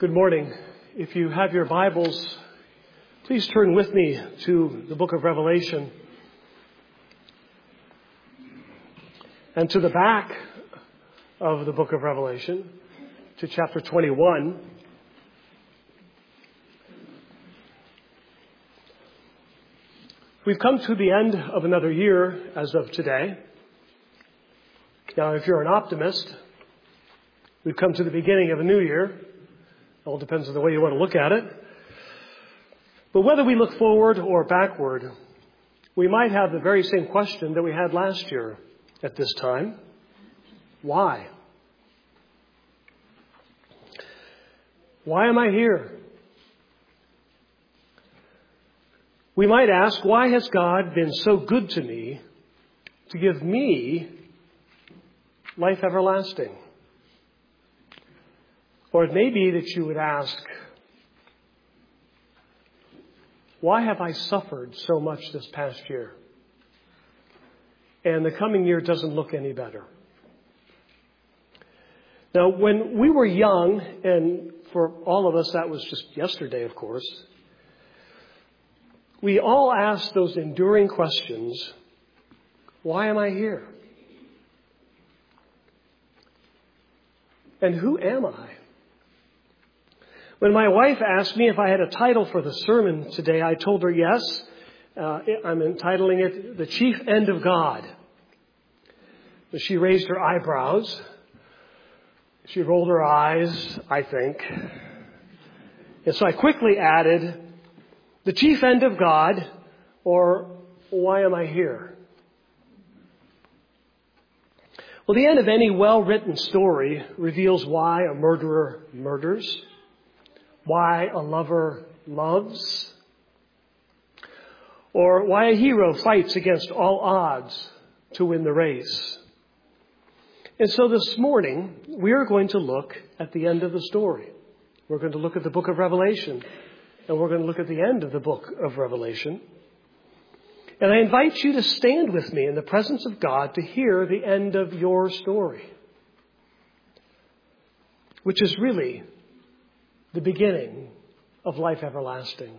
Good morning. If you have your Bibles, please turn with me to the book of Revelation and to the back of the book of Revelation, to chapter 21. We've come to the end of another year as of today. Now, if you're an optimist, we've come to the beginning of a new year. It all depends on the way you want to look at it. But whether we look forward or backward, we might have the very same question that we had last year at this time. Why? Why am I here? We might ask, why has God been so good to me to give me life everlasting? Or it may be that you would ask, why have I suffered so much this past year? And the coming year doesn't look any better. Now, when we were young, and for all of us that was just yesterday, of course, we all asked those enduring questions, why am I here? And who am I? When my wife asked me if I had a title for the sermon today, I told her yes. I'm entitling it, The Chief End of God. She raised her eyebrows. She rolled her eyes, I think. And so I quickly added, The Chief End of God, or why am I here? Well, the end of any well-written story reveals why a murderer murders, why a lover loves, or why a hero fights against all odds to win the race. And so this morning, we are going to look at the end of the story. We're going to look at the book of Revelation, and we're going to look at the end of the book of Revelation. And I invite you to stand with me in the presence of God to hear the end of your story, which is really the beginning of life everlasting.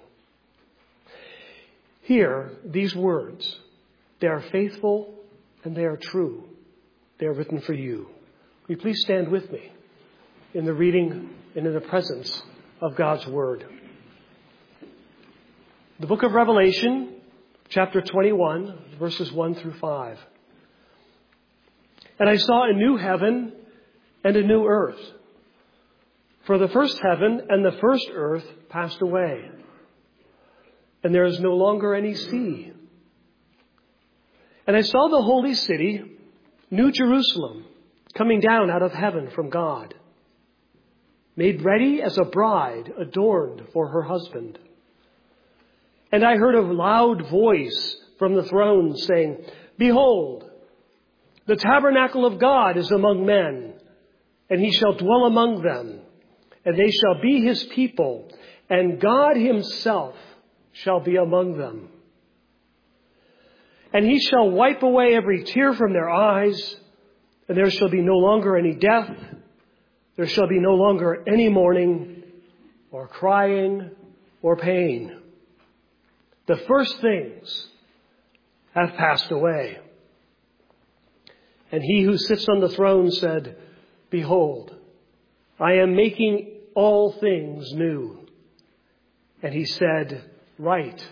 Hear these words. They are faithful and they are true. They are written for you. Will you please stand with me in the reading and in the presence of God's Word? The book of Revelation, chapter 21, verses 1 through 5. And I saw a new heaven and a new earth. For the first heaven and the first earth passed away, and there is no longer any sea. And I saw the holy city, New Jerusalem, coming down out of heaven from God, made ready as a bride adorned for her husband. And I heard a loud voice from the throne saying, Behold, the tabernacle of God is among men, and he shall dwell among them. And they shall be his people, and God himself shall be among them. And he shall wipe away every tear from their eyes, and there shall be no longer any death. There shall be no longer any mourning, or crying, or pain. The first things have passed away. And he who sits on the throne said, Behold, I am making all things new. And he said, Write,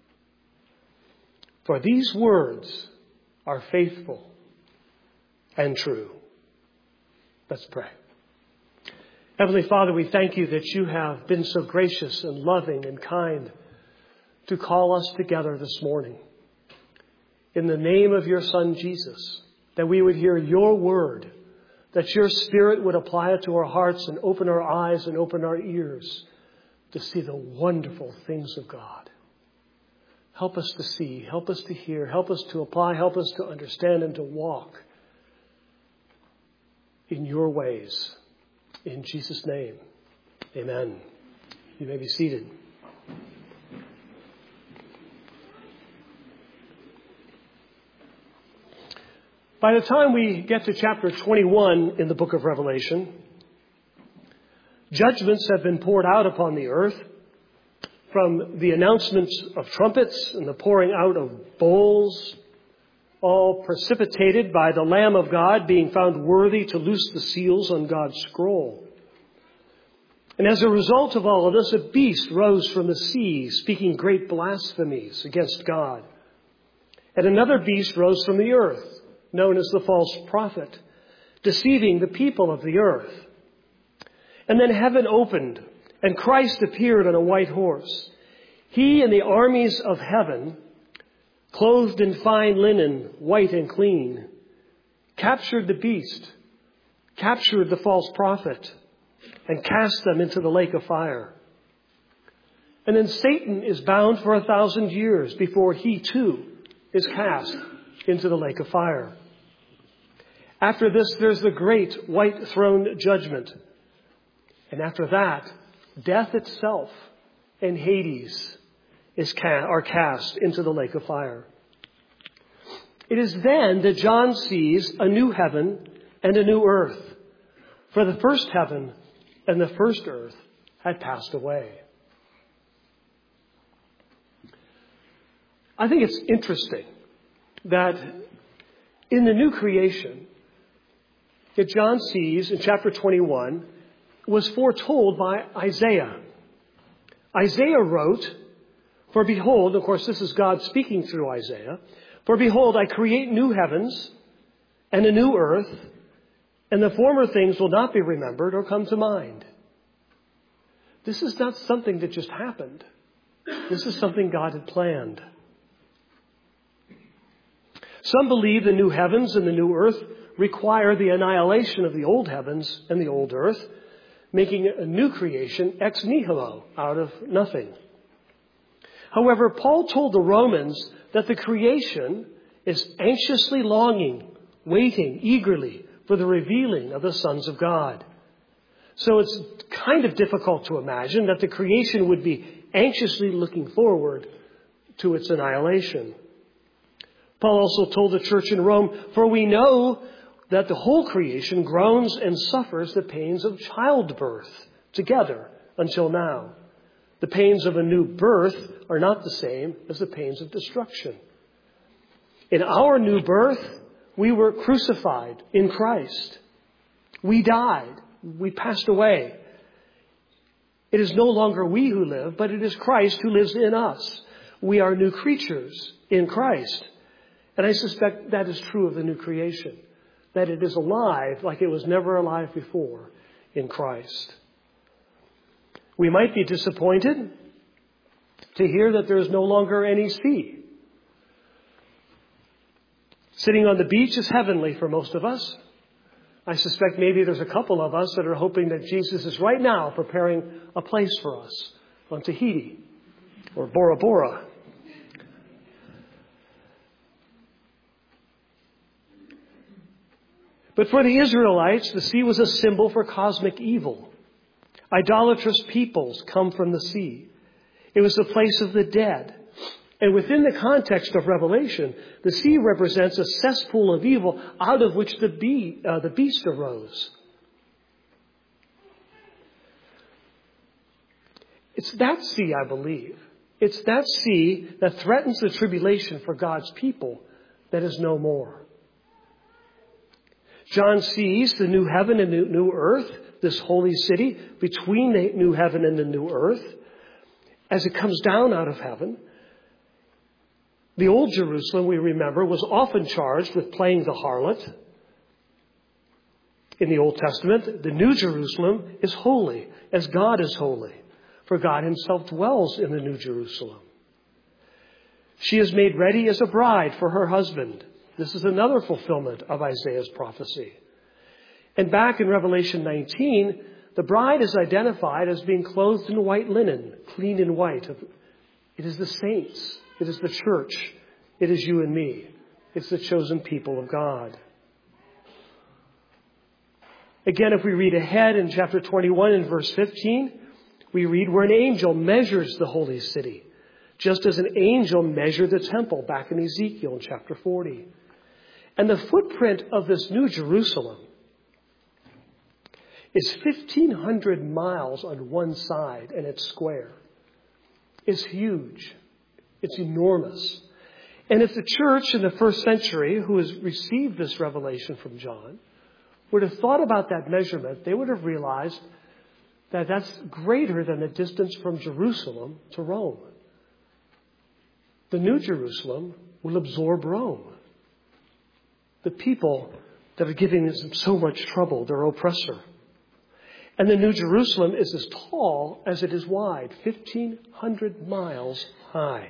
for these words are faithful and true. Let's pray. Heavenly Father, we thank you that you have been so gracious and loving and kind to call us together this morning in the name of your Son, Jesus, that we would hear your word, that your Spirit would apply it to our hearts and open our eyes and open our ears to see the wonderful things of God. Help us to see, help us to hear, help us to apply, help us to understand and to walk in your ways. In Jesus' name, amen. You may be seated. By the time we get to chapter 21 in the book of Revelation, Judgments have been poured out upon the earth, from the announcements of trumpets and the pouring out of bowls, all precipitated by the Lamb of God being found worthy to loose the seals on God's scroll. And as a result of all of this, a beast rose from the sea, speaking great blasphemies against God. And another beast rose from the earth, known as the false prophet, deceiving the people of the earth. And then heaven opened, and Christ appeared on a white horse. He and the armies of heaven, clothed in fine linen, white and clean, captured the beast, captured the false prophet, and cast them into the lake of fire. And then Satan is bound for 1,000 years before he too is cast into the lake of fire. After this, there's the great white throne judgment. And after that, death itself and Hades are cast into the lake of fire. It is then that John sees a new heaven and a new earth. For the first heaven and the first earth had passed away. I think it's interesting that in the new creation that John sees in chapter 21 was foretold by Isaiah. Isaiah wrote, "For behold," of course this is God speaking through Isaiah, "For behold, I create new heavens and a new earth, and the former things will not be remembered or come to mind." This is not something that just happened. This is something God had planned. Some believe the new heavens and the new earth require the annihilation of the old heavens and the old earth, making a new creation ex nihilo, out of nothing. However, Paul told the Romans that the creation is anxiously longing, waiting eagerly for the revealing of the sons of God. So it's kind of difficult to imagine that the creation would be anxiously looking forward to its annihilation. Paul also told the church in Rome, "For we know that the whole creation groans and suffers the pains of childbirth together until now. The pains of a new birth are not the same as the pains of destruction." In our new birth, we were crucified in Christ. We died. We passed away. It is no longer we who live, but it is Christ who lives in us. We are new creatures in Christ. And I suspect that is true of the new creation, that it is alive like it was never alive before in Christ. We might be disappointed to hear that there is no longer any sea. Sitting on the beach is heavenly for most of us. I suspect maybe there's a couple of us that are hoping that Jesus is right now preparing a place for us on Tahiti or Bora Bora. But for the Israelites, the sea was a symbol for cosmic evil. Idolatrous peoples come from the sea. It was the place of the dead. And within the context of Revelation, the sea represents a cesspool of evil out of which the beast arose. It's that sea, I believe. It's that sea that threatens the tribulation for God's people that is no more. John sees the new heaven and the new earth, this holy city between the new heaven and the new earth, as it comes down out of heaven. The old Jerusalem, we remember, was often charged with playing the harlot. In the Old Testament, the New Jerusalem is holy, as God is holy, for God himself dwells in the New Jerusalem. She is made ready as a bride for her husband. This is another fulfillment of Isaiah's prophecy. And back in Revelation 19, the bride is identified as being clothed in white linen, clean and white. It is the saints. It is the church. It is you and me. It's the chosen people of God. Again, if we read ahead in chapter 21 and verse 15, we read where an angel measures the holy city, just as an angel measured the temple back in Ezekiel in chapter 40. And the footprint of this new Jerusalem is 1,500 miles on one side, and it's square. It's huge. It's enormous. And if the church in the first century, who has received this revelation from John, would have thought about that measurement, they would have realized that that's greater than the distance from Jerusalem to Rome. The New Jerusalem will absorb Rome. The people that are giving them so much trouble, their oppressor. And the New Jerusalem is as tall as it is wide, 1,500 miles high.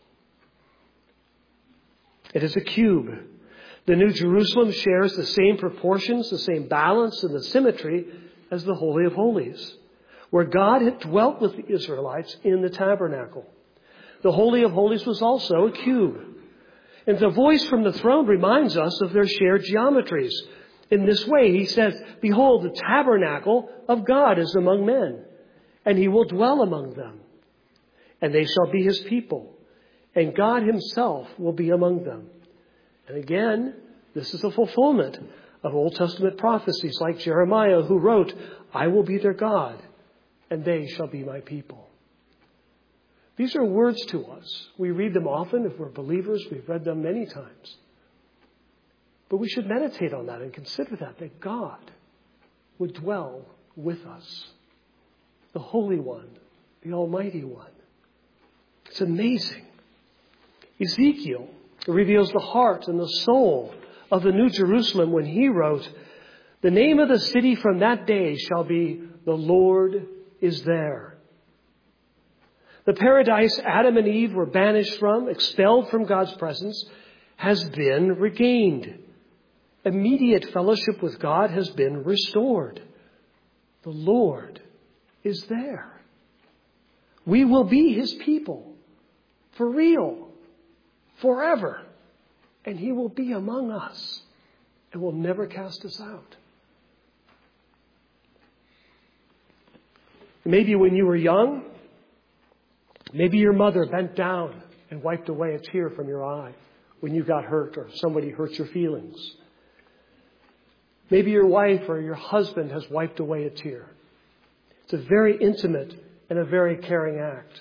It is a cube. The New Jerusalem shares the same proportions, the same balance, and the symmetry as the Holy of Holies, where God had dwelt with the Israelites in the tabernacle. The Holy of Holies was also a cube. And the voice from the throne reminds us of their shared geometries. In this way, he says, "Behold, the tabernacle of God is among men, and he will dwell among them. And they shall be his people, and God himself will be among them." And again, this is a fulfillment of Old Testament prophecies like Jeremiah, who wrote, "I will be their God, and they shall be my people." These are words to us. We read them often. If we're believers, we've read them many times. But we should meditate on that and consider that God would dwell with us. The Holy One, the Almighty One. It's amazing. Ezekiel reveals the heart and the soul of the New Jerusalem when he wrote, "The name of the city from that day shall be, the Lord is there." The paradise Adam and Eve were banished from, expelled from God's presence, has been regained. Immediate fellowship with God has been restored. The Lord is there. We will be his people, for real, forever. And he will be among us and will never cast us out. Maybe when you were young, maybe your mother bent down and wiped away a tear from your eye when you got hurt or somebody hurt your feelings. Maybe your wife or your husband has wiped away a tear. It's a very intimate and a very caring act.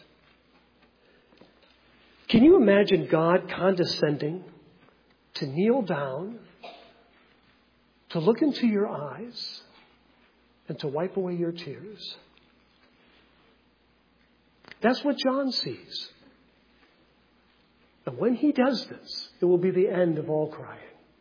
Can you imagine God condescending to kneel down, to look into your eyes, and to wipe away your tears? That's what John sees. And when he does this, it will be the end of all crying.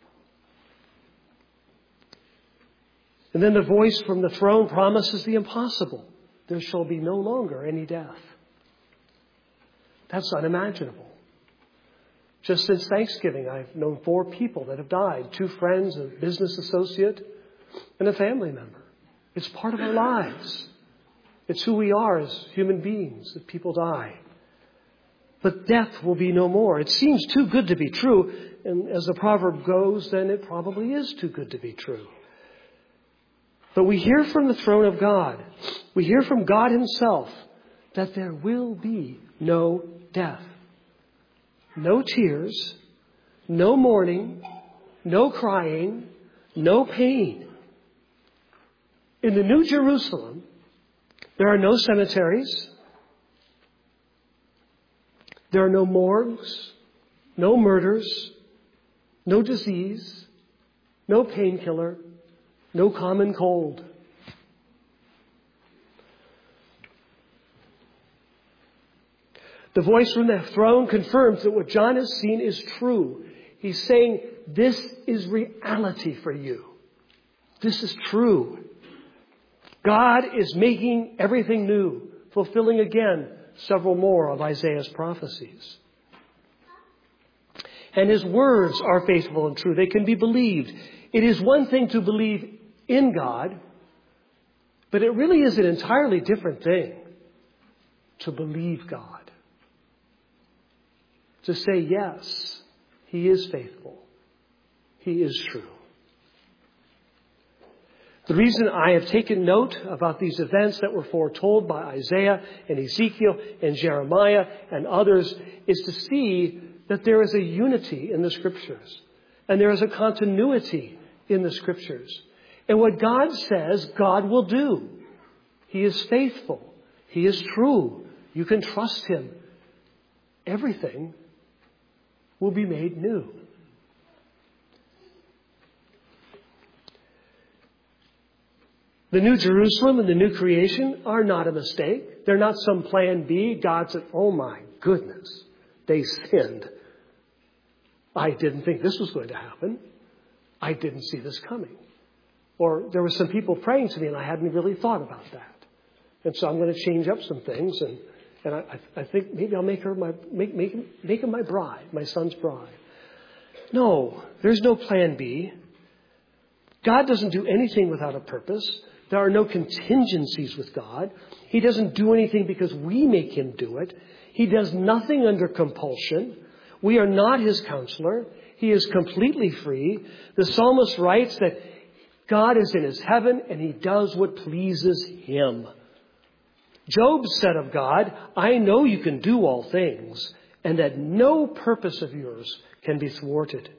And then the voice from the throne promises the impossible. There shall be no longer any death. That's unimaginable. Just since Thanksgiving, I've known 4 people that have died. 2 friends, a business associate, and a family member. It's part of our lives. It's who we are as human beings, that people die. But death will be no more. It seems too good to be true. And as the proverb goes, then it probably is too good to be true. But we hear from the throne of God, we hear from God himself, that there will be no death. No tears, no mourning, no crying, no pain. In the New Jerusalem, there are no cemeteries. There are no morgues, no murders, no disease, no painkiller, no common cold. The voice from the throne confirms that what John has seen is true. He's saying, this is reality for you. This is true. God is making everything new, fulfilling again several more of Isaiah's prophecies. And his words are faithful and true. They can be believed. It is one thing to believe in God, but it really is an entirely different thing to believe God. To say, yes, he is faithful. He is true. The reason I have taken note about these events that were foretold by Isaiah and Ezekiel and Jeremiah and others is to see that there is a unity in the Scriptures and there is a continuity in the Scriptures. And what God says, God will do. He is faithful. He is true. You can trust Him. Everything will be made new. The New Jerusalem and the new creation are not a mistake. They're not some plan B. God said, oh my goodness, they sinned. I didn't think this was going to happen. I didn't see this coming. Or there were some people praying to me and I hadn't really thought about that. And so I'm going to change up some things and I think maybe I'll make him my bride, my son's bride. No, there's no plan B. God doesn't do anything without a purpose. There are no contingencies with God. He doesn't do anything because we make Him do it. He does nothing under compulsion. We are not His counselor. He is completely free. The psalmist writes that God is in His heaven and He does what pleases Him. Job said of God, I know you can do all things and that no purpose of yours can be thwarted.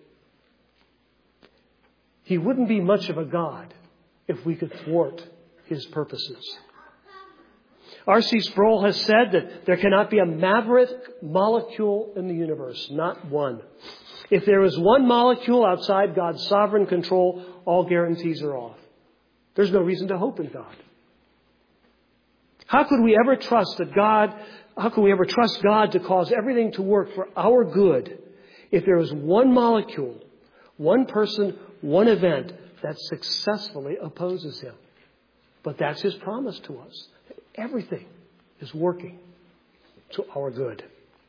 He wouldn't be much of a God if we could thwart His purposes. R.C. Sproul has said that there cannot be a maverick molecule in the universe, not one. If there is one molecule outside God's sovereign control, all guarantees are off. There's no reason to hope in God. How could we ever trust God to cause everything to work for our good if there is one molecule, one person, one event that successfully opposes Him? But that's His promise to us. Everything is working to our good.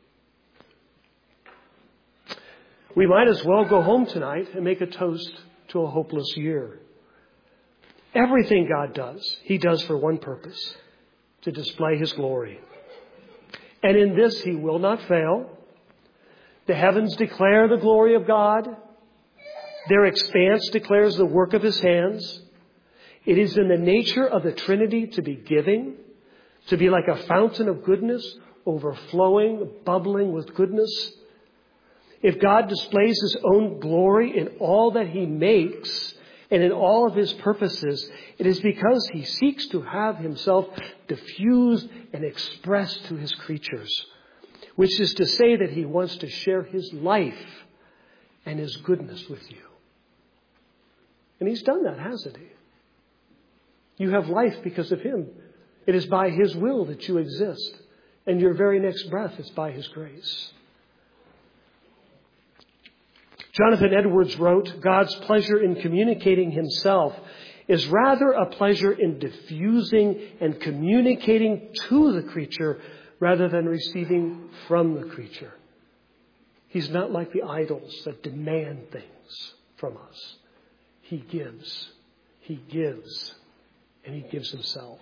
We might as well go home tonight and make a toast to a hopeless year. Everything God does, He does for one purpose, to display His glory. And in this He will not fail. The heavens declare the glory of God. Their expanse declares the work of His hands. It is in the nature of the Trinity to be giving, to be like a fountain of goodness, overflowing, bubbling with goodness. If God displays His own glory in all that He makes and in all of His purposes, it is because He seeks to have Himself diffused and expressed to His creatures, which is to say that He wants to share His life and His goodness with you. And He's done that, hasn't He? You have life because of Him. It is by His will that you exist. And your very next breath is by His grace. Jonathan Edwards wrote, God's pleasure in communicating Himself is rather a pleasure in diffusing and communicating to the creature rather than receiving from the creature. He's not like the idols that demand things from us. He gives, and He gives Himself.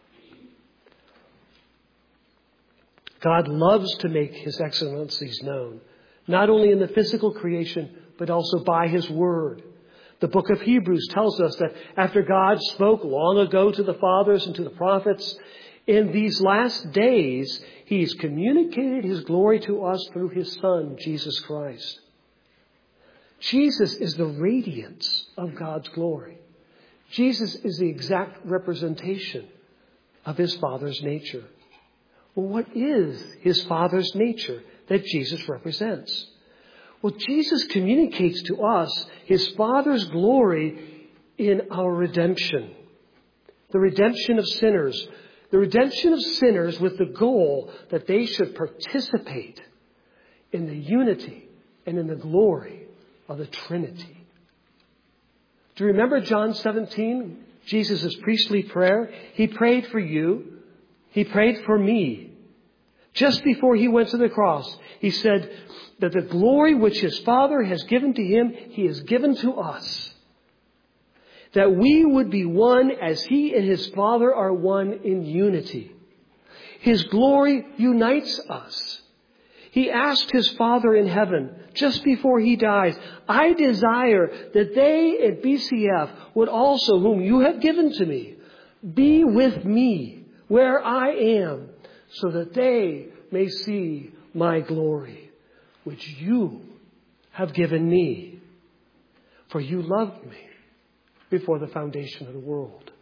God loves to make His excellencies known, not only in the physical creation, but also by His Word. The book of Hebrews tells us that after God spoke long ago to the fathers and to the prophets, in these last days, He's communicated His glory to us through His Son, Jesus Christ. Jesus is the radiance of God's glory. Jesus is the exact representation of His Father's nature. Well, what is His Father's nature that Jesus represents? Well, Jesus communicates to us His Father's glory in our redemption. The redemption of sinners. The redemption of sinners with the goal that they should participate in the unity and in the glory of the Trinity. Do you remember John 17? Jesus' priestly prayer. He prayed for you. He prayed for me. Just before He went to the cross, He said that the glory which His Father has given to Him, He has given to us. That we would be one as He and His Father are one in unity. His glory unites us. He asked His Father in heaven, just before He dies, I desire that they at BCF would also, whom you have given to me, be with me where I am, so that they may see my glory, which you have given me. For you loved me before the foundation of the world.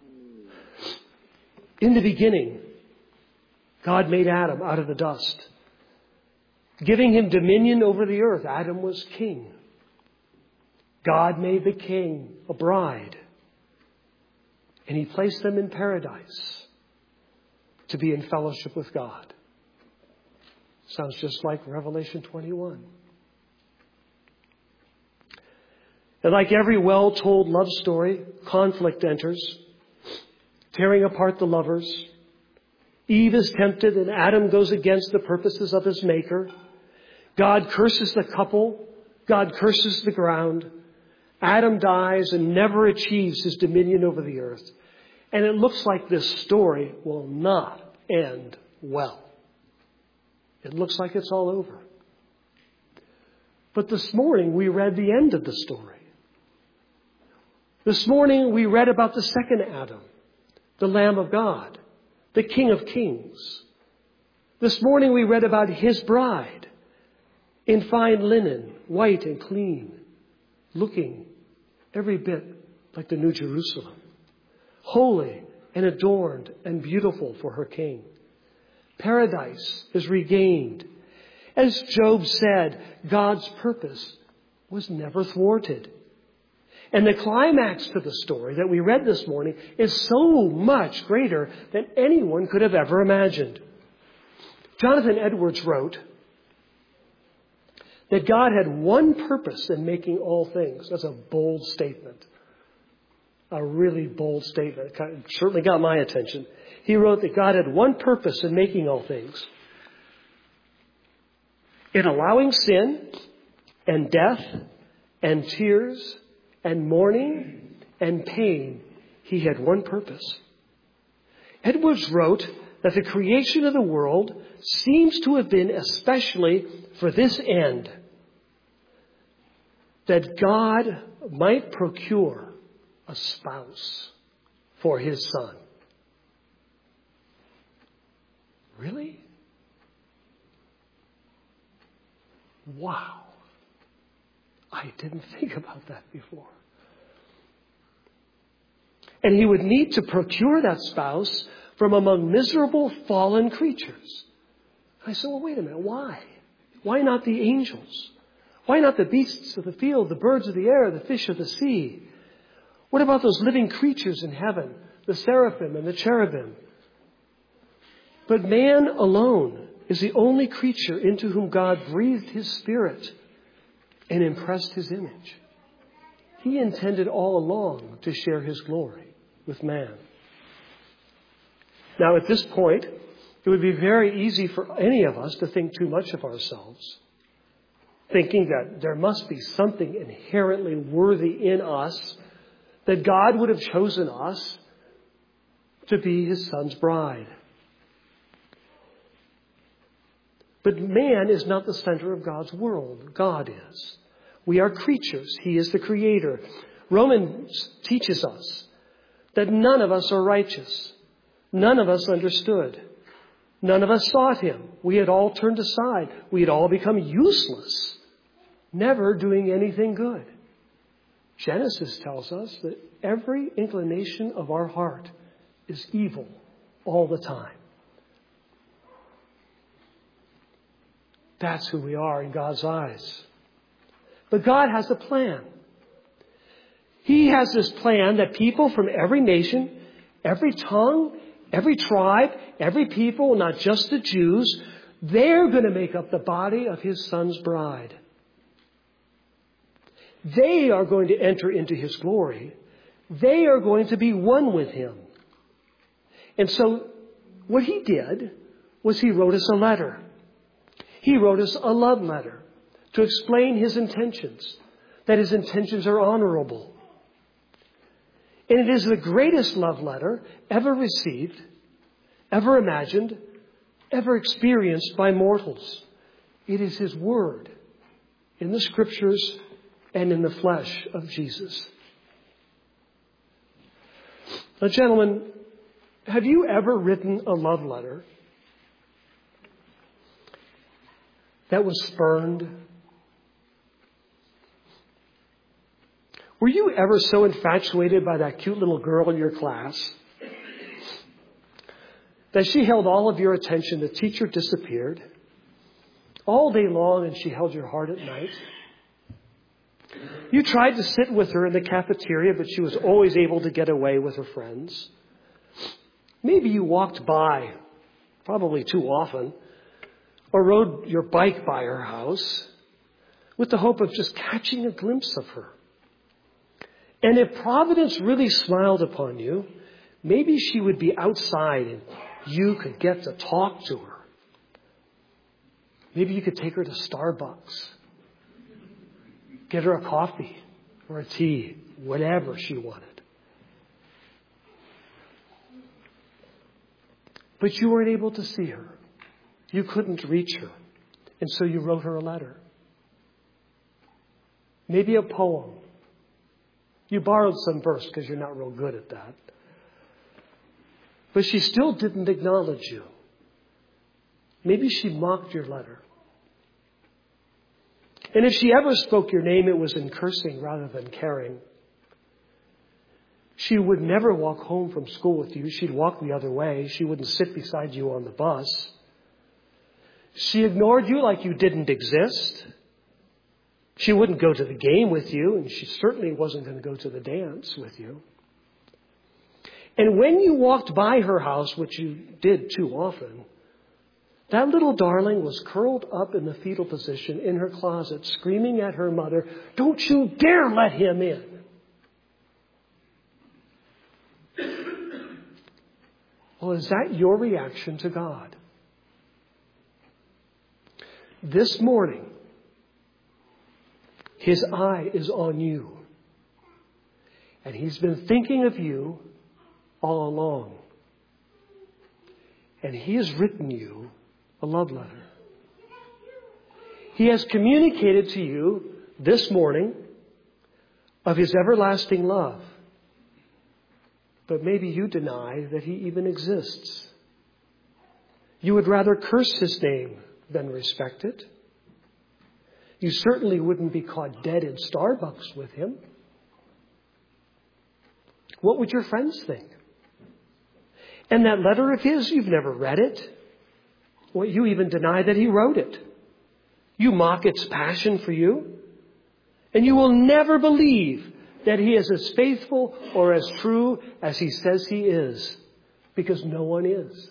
In the beginning, God made Adam out of the dust, giving him dominion over the earth. Adam was king. God made the king a bride, and he placed them in paradise to be in fellowship with God. Sounds just like Revelation 21. And like every well-told love story, conflict enters, tearing apart the lovers. Eve is tempted and Adam goes against the purposes of his maker. God curses the couple. God curses the ground. Adam dies and never achieves his dominion over the earth. And it looks like this story will not end well. It looks like it's all over. But this morning we read the end of the story. This morning we read about the second Adam, the Lamb of God, the King of Kings. This morning we read about his bride in fine linen, white and clean, looking every bit like the New Jerusalem, holy and adorned and beautiful for her King. Paradise is regained. As Job said, God's purpose was never thwarted. And the climax to the story that we read this morning is so much greater than anyone could have ever imagined. Jonathan Edwards wrote that God had one purpose in making all things. That's a bold statement. A really bold statement. It certainly got my attention. He wrote that God had one purpose in making all things. In allowing sin and death and tears and mourning and pain, he had one purpose. Edwards wrote that the creation of the world seems to have been especially for this end, that God might procure a spouse for his Son. Really? Wow. I didn't think about that before. And he would need to procure that spouse from among miserable fallen creatures. I said, well, wait a minute. Why? Why not the angels? Why not the beasts of the field, the birds of the air, the fish of the sea? What about those living creatures in heaven, the seraphim and the cherubim? But man alone is the only creature into whom God breathed his Spirit and impressed his image. He intended all along to share his glory with man. Now, at this point, it would be very easy for any of us to think too much of ourselves, thinking that there must be something inherently worthy in us, that God would have chosen us to be his Son's bride. But man is not the center of God's world. God is. We are creatures. He is the creator. Romans teaches us that none of us are righteous. None of us understood. None of us sought him. We had all turned aside. We had all become useless, never doing anything good. Genesis tells us that every inclination of our heart is evil all the time. That's who we are in God's eyes. But God has a plan. He has this plan that people from every nation, every tongue, every tribe, every people, not just the Jews, they're going to make up the body of his Son's bride. They are going to enter into his glory. They are going to be one with him. And so what he did was he wrote us a letter. He wrote us a love letter to explain his intentions, that his intentions are honorable. And it is the greatest love letter ever received, ever imagined, ever experienced by mortals. It is his word in the scriptures and in the flesh of Jesus. Now, gentlemen, have you ever written a love letter that was spurned? Were you ever so infatuated by that cute little girl in your class that she held all of your attention? The teacher disappeared all day long and she held your heart at night. You tried to sit with her in the cafeteria, but she was always able to get away with her friends. Maybe you walked by, probably too often, or rode your bike by her house with the hope of just catching a glimpse of her. And if Providence really smiled upon you, maybe she would be outside and you could get to talk to her. Maybe you could take her to Starbucks, get her a coffee or a tea, whatever she wanted. But you weren't able to see her. You couldn't reach her. And so you wrote her a letter. Maybe a poem. You borrowed some verse because you're not real good at that. But she still didn't acknowledge you. Maybe she mocked your letter. And if she ever spoke your name, it was in cursing rather than caring. She would never walk home from school with you. She'd walk the other way. She wouldn't sit beside you on the bus. She ignored you like you didn't exist. She wouldn't go to the game with you, and she certainly wasn't going to go to the dance with you. And when you walked by her house, which you did too often, that little darling was curled up in the fetal position in her closet, screaming at her mother, "Don't you dare let him in." Well, is that your reaction to God? This morning, His eye is on you. And He's been thinking of you all along. And He has written you a love letter. He has communicated to you this morning of His everlasting love. But maybe you deny that He even exists. You would rather curse His name than respect it. You certainly wouldn't be caught dead in Starbucks with Him. What would your friends think? And that letter of His, you've never read it. Well, you even deny that He wrote it. You mock its passion for you. And you will never believe that He is as faithful or as true as He says He is. Because no one is.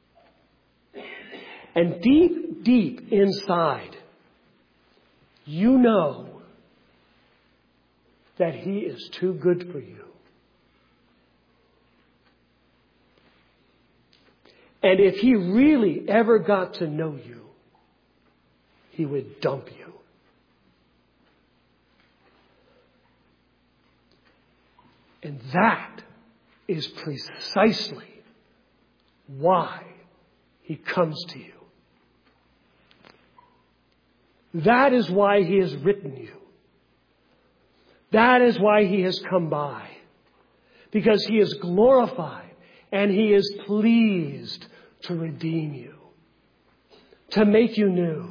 And deep, deep inside, you know that He is too good for you. And if He really ever got to know you, He would dump you. And that is precisely why He comes to you. That is why He has written you. That is why He has come by. Because He is glorified and He is pleased to redeem you. To make you new.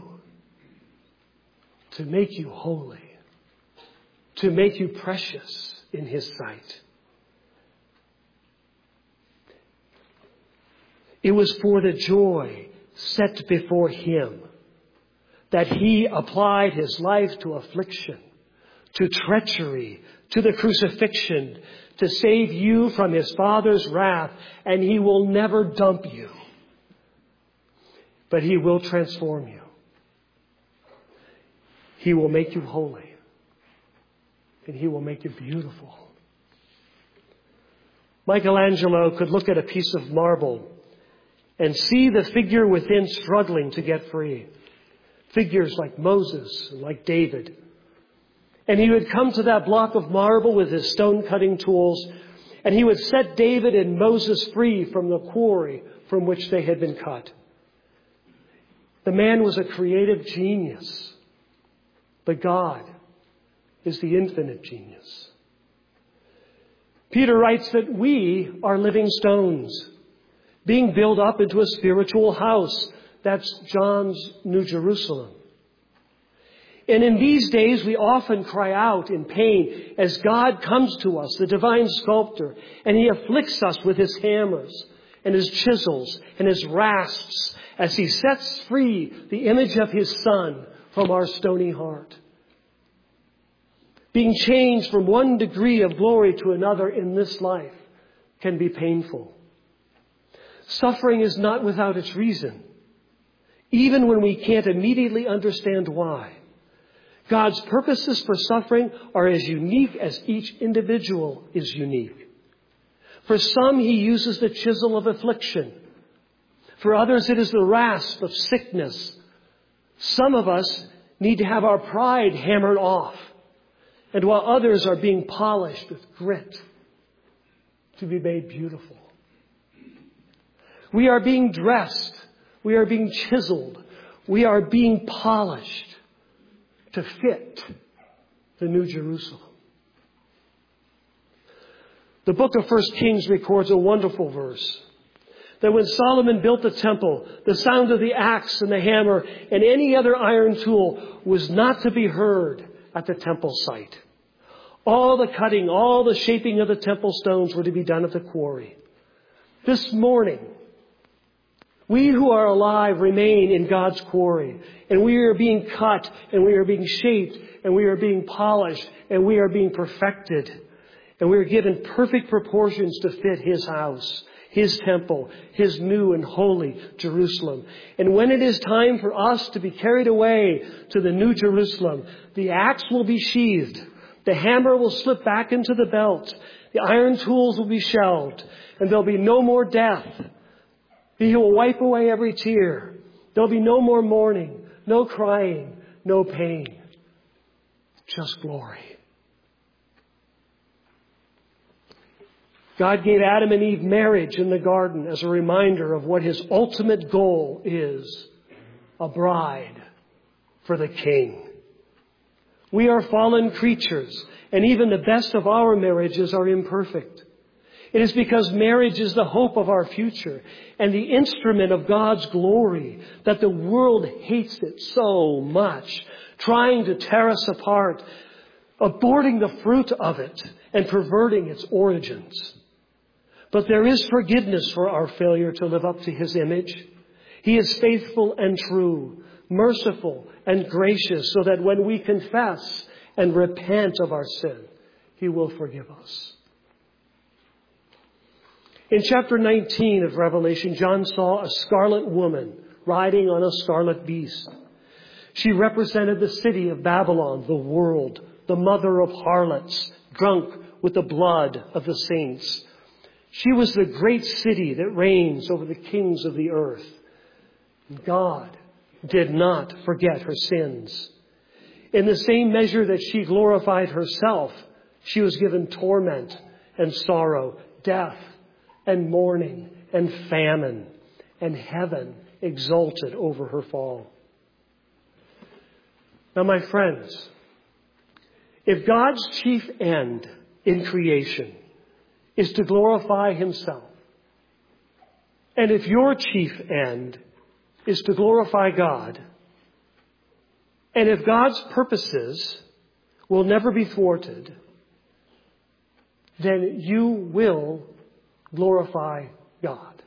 To make you holy. To make you precious in His sight. It was for the joy set before Him that He applied His life to affliction, to treachery, to the crucifixion, to save you from His Father's wrath, and He will never dump you. But He will transform you. He will make you holy. And He will make you beautiful. Michelangelo could look at a piece of marble and see the figure within struggling to get free. Figures like Moses and like David. And he would come to that block of marble with his stone-cutting tools, and he would set David and Moses free from the quarry from which they had been cut. The man was a creative genius, but God is the infinite genius. Peter writes that we are living stones, being built up into a spiritual house. That's John's New Jerusalem. And in these days, we often cry out in pain as God comes to us, the divine sculptor, and He afflicts us with His hammers and His chisels and His rasps as He sets free the image of His Son from our stony heart. Being changed from one degree of glory to another in this life can be painful. Suffering is not without its reason, even when we can't immediately understand why. God's purposes for suffering are as unique as each individual is unique. For some, He uses the chisel of affliction. For others, it is the rasp of sickness. Some of us need to have our pride hammered off, and while others are being polished with grit to be made beautiful. We are being dressed. We are being chiseled. We are being polished to fit the New Jerusalem. The book of 1 Kings records a wonderful verse. That when Solomon built the temple, the sound of the axe and the hammer and any other iron tool was not to be heard at the temple site. All the cutting, all the shaping of the temple stones were to be done at the quarry. This morning, we who are alive remain in God's quarry, and we are being cut, and we are being shaped, and we are being polished, and we are being perfected, and we are given perfect proportions to fit His house, His temple, His new and holy Jerusalem. And when it is time for us to be carried away to the New Jerusalem, the axe will be sheathed, the hammer will slip back into the belt, the iron tools will be shelved, and there'll be no more death. He will wipe away every tear. There'll be no more mourning, no crying, no pain. Just glory. God gave Adam and Eve marriage in the garden as a reminder of what His ultimate goal is, a bride for the King. We are fallen creatures, and even the best of our marriages are imperfect. It is because marriage is the hope of our future and the instrument of God's glory that the world hates it so much, trying to tear us apart, aborting the fruit of it and perverting its origins. But there is forgiveness for our failure to live up to His image. He is faithful and true, merciful and gracious, so that when we confess and repent of our sin, He will forgive us. In chapter 19 of Revelation, John saw a scarlet woman riding on a scarlet beast. She represented the city of Babylon, the world, the mother of harlots, drunk with the blood of the saints. She was the great city that reigns over the kings of the earth. God did not forget her sins. In the same measure that she glorified herself, she was given torment and sorrow, death and mourning and famine, and heaven exulted over her fall. Now, my friends, if God's chief end in creation is to glorify Himself, and if your chief end is to glorify God, and if God's purposes will never be thwarted, then you will glorify God.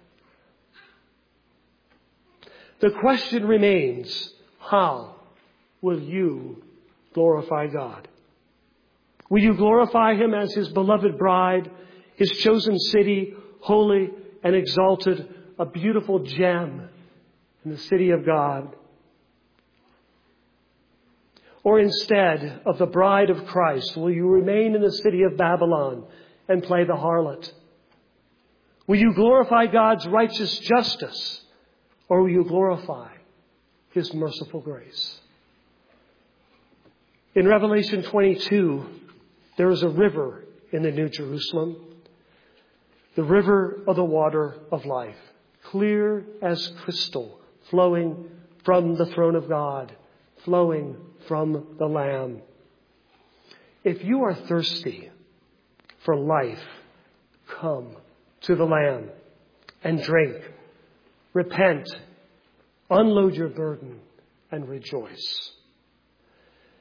The question remains, how will you glorify God? Will you glorify Him as His beloved bride, His chosen city, holy and exalted, a beautiful gem in the city of God? Or instead of the bride of Christ, will you remain in the city of Babylon and play the harlot? Will you glorify God's righteous justice, or will you glorify His merciful grace? In Revelation 22, there is a river in the New Jerusalem, the river of the water of life, clear as crystal, flowing from the throne of God, flowing from the Lamb. If you are thirsty for life, come to the Lamb and drink. Repent, unload your burden, and rejoice.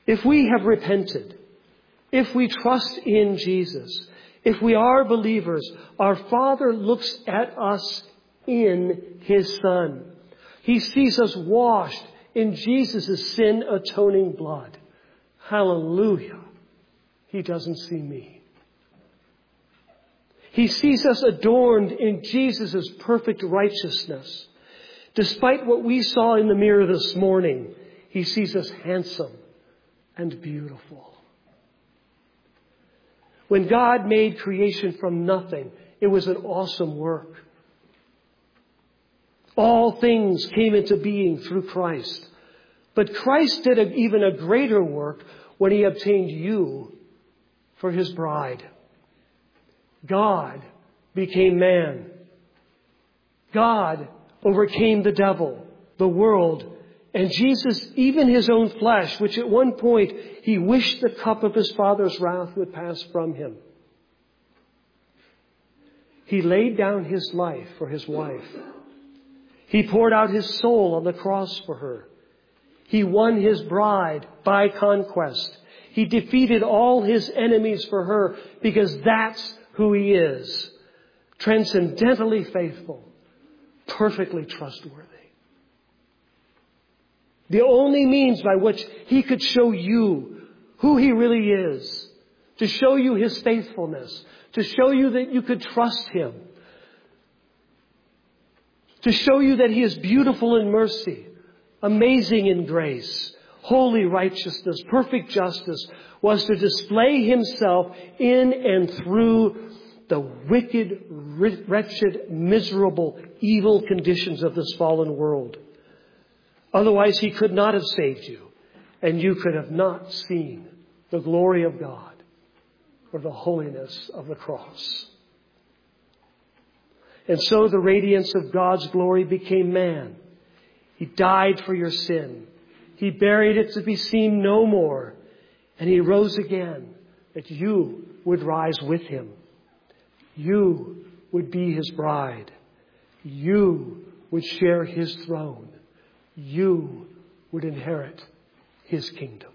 If we have repented, if we trust in Jesus, if we are believers, our Father looks at us in His Son. He sees us washed in Jesus' sin-atoning blood. Hallelujah. He doesn't see me. He sees us adorned in Jesus' perfect righteousness. Despite what we saw in the mirror this morning, He sees us handsome and beautiful. When God made creation from nothing, it was an awesome work. All things came into being through Christ. But Christ did even a greater work when He obtained you for His bride. God became man. God overcame the devil, the world, and Jesus, even His own flesh, which at one point He wished the cup of His Father's wrath would pass from Him. He laid down His life for His wife. He poured out His soul on the cross for her. He won His bride by conquest. He defeated all His enemies for her because that's who He is. Transcendently faithful, perfectly trustworthy. The only means by which He could show you who He really is, to show you His faithfulness, to show you that you could trust Him, to show you that He is beautiful in mercy, amazing in grace, holy righteousness, perfect justice, was to display Himself in and through the wicked, wretched, miserable, evil conditions of this fallen world. Otherwise, He could not have saved you, and you could have not seen the glory of God or the holiness of the cross. And so the radiance of God's glory became man. He died for your sin. He buried it to be seen no more. And He rose again that you would rise with Him. You would be His bride. You would share His throne. You would inherit His kingdom.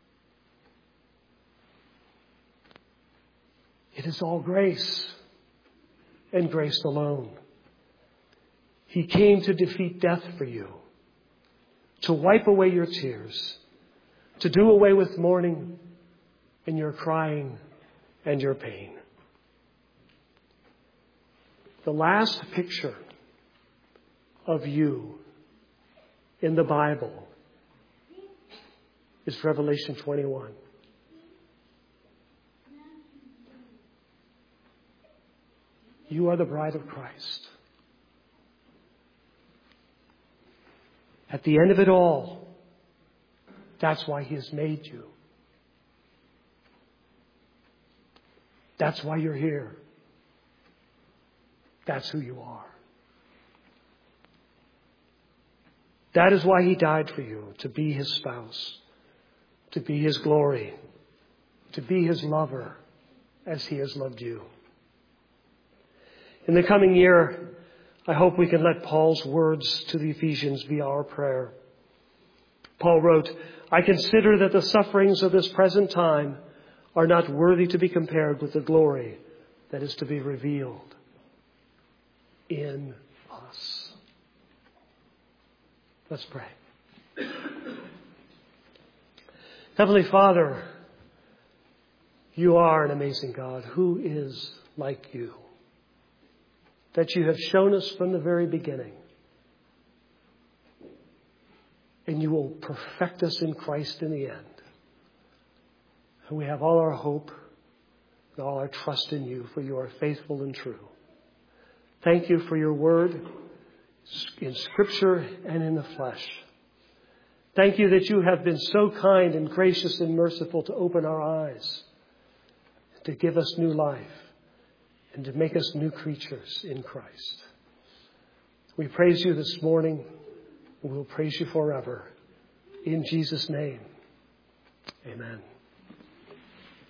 It is all grace and grace alone. He came to defeat death for you, to wipe away your tears, to do away with mourning and your crying and your pain. The last picture of you in the Bible is Revelation 21. You are the bride of Christ. At the end of it all, that's why He has made you. That's why you're here. That's who you are. That is why He died for you, to be His spouse, to be His glory, to be His lover as He has loved you. In the coming year, I hope we can let Paul's words to the Ephesians be our prayer. Paul wrote, "I consider that the sufferings of this present time are not worthy to be compared with the glory that is to be revealed in us." Let's pray. Heavenly Father, You are an amazing God. Who is like You? That You have shown us from the very beginning. And You will perfect us in Christ in the end. And we have all our hope and all our trust in You, for You are faithful and true. Thank You for Your word in Scripture and in the flesh. Thank You that You have been so kind and gracious and merciful to open our eyes, to give us new life, and to make us new creatures in Christ. We praise You this morning, and we'll praise You forever. In Jesus' name, amen.